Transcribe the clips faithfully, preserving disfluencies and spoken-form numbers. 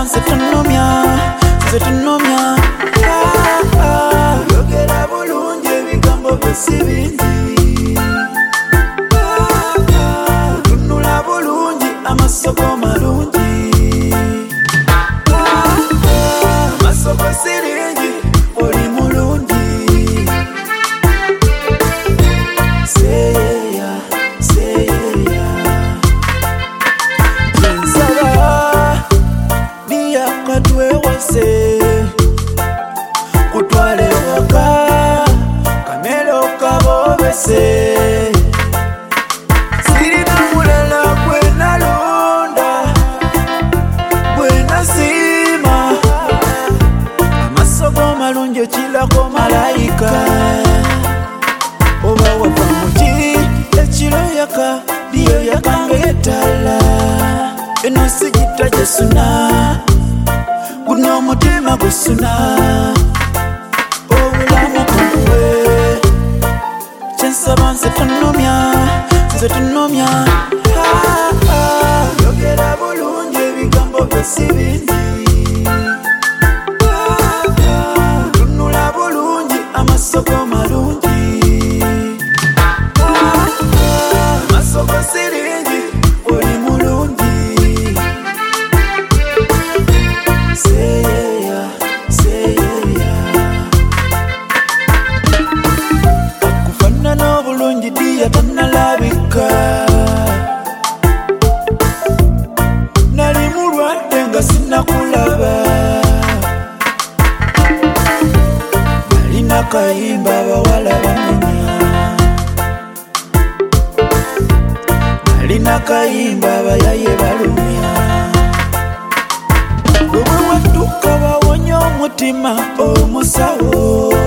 nze tunumya nze tunumya yogera bulungi ebigambo byo si bingi tunula bulungi amasogo malungi amasogo siringi oli mulungi seyeya seyeya nsaba niyakatwewase kutwale waka kamero kabobese sirina mulala gwenalonda gwenasiima amasogo malungi okirako malayika oba wava muki ekiro yaka liyo yakanga etala eno sigita gyesuna guno omutima gusuna obulamu bwawe kyensaba nze tunumya nze tunumya yogera bulungi ebigambo byo si bingi tunula bulungi amasogo malungi amasogo siringi oli mulungi seyeya seyeya akufanana obulungi diya tanalabika nali mulwadde nga sinakulaba nalina kayimba abawala bamenya nalina kayimba abayaye balumya bwe watuka bawonya omutima omusawo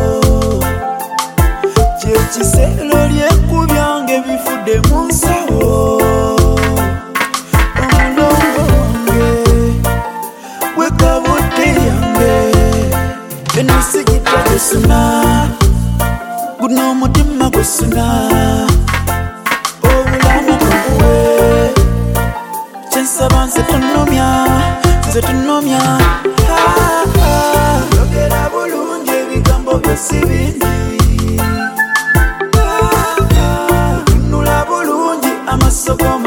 kyekisero lyekubyange bifudde mu nsawo omulongo wange wekabudde yange eno sigita gusuna guno omutima gusuna obulamu bwawe kyensaba nze tunumya nze tunumya yogera bulungi ebigambo byo si bingi tunula bulungi amasogo